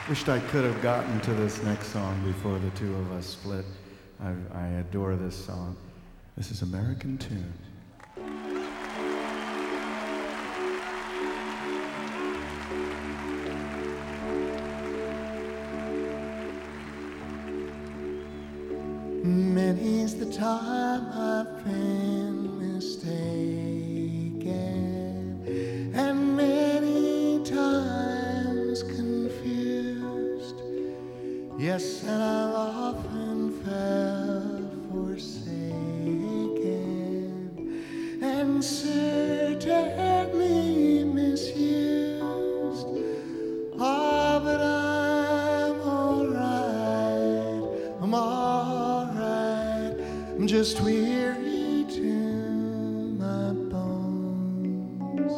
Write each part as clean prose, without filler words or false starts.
Wished I could have gotten to this next song before the two of us split. I adore this song. This is American Tune. Many's the time I've been mistaken, and many times confused. Yes, and I've often felt forsaken, and certainly misused. Ah, but I'm alright, I'm alright, I'm just weary to my bones.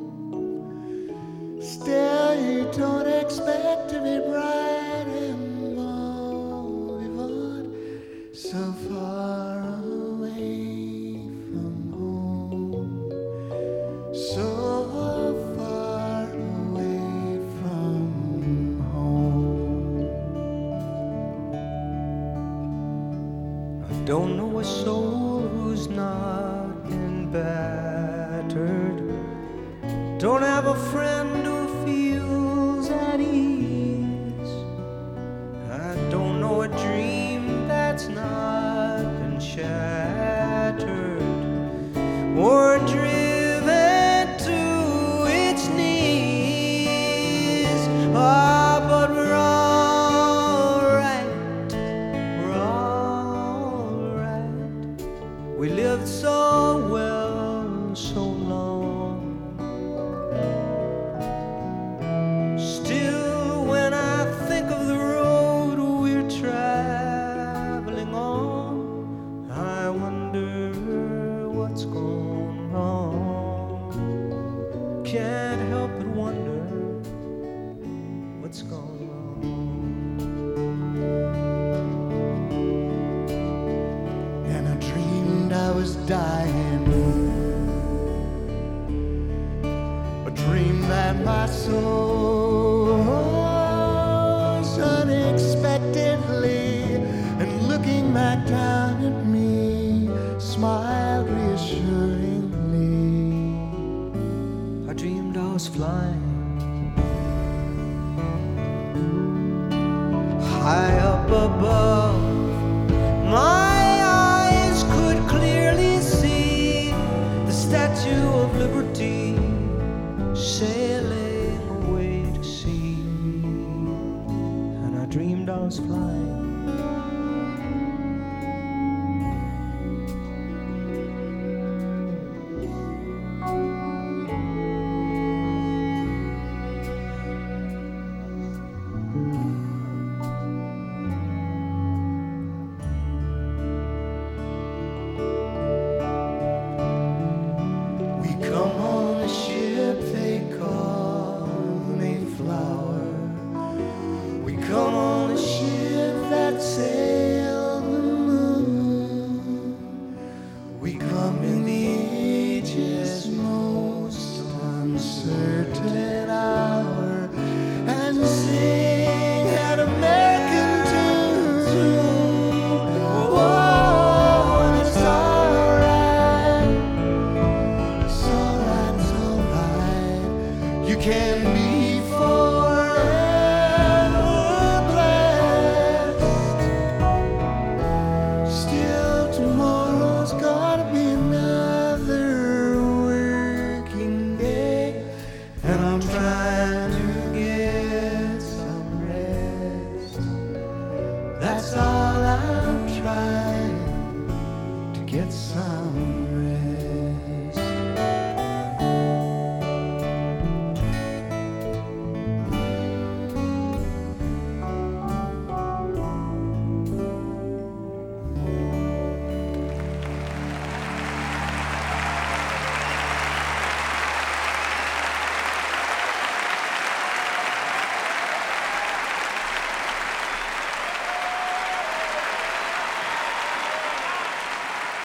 Still, you don't expect to be bright and bold, so far away from home, so far away from home. I don't know a soul who's not been battered. Don't have a friend who feels at ease. I don't know a dream that's not been shattered or driven to its knees. Ah, but we're all right. We're all right. We lived so well, so long. Still, when I think of the road we're traveling on, I wonder what's gone wrong. Can't help but wonder what's gone wrong. And I dreamed I was dying, a dream that my soul rose unexpectedly, and looking back down at me, smiled reassuringly. I dreamed I was flying high up above. My eyes could clearly see the Statue of Liberty sailing away to sea. And I dreamed I was flying. We come on a ship they call the Mayflower. We come on a ship that sailed the moon. We come in the age's most uncertain hour and sing an American tune. Oh, and it's alright. It's alright, it's alright. You can be forever blessed. Still, tomorrow's gonna be another working day, and I'm trying to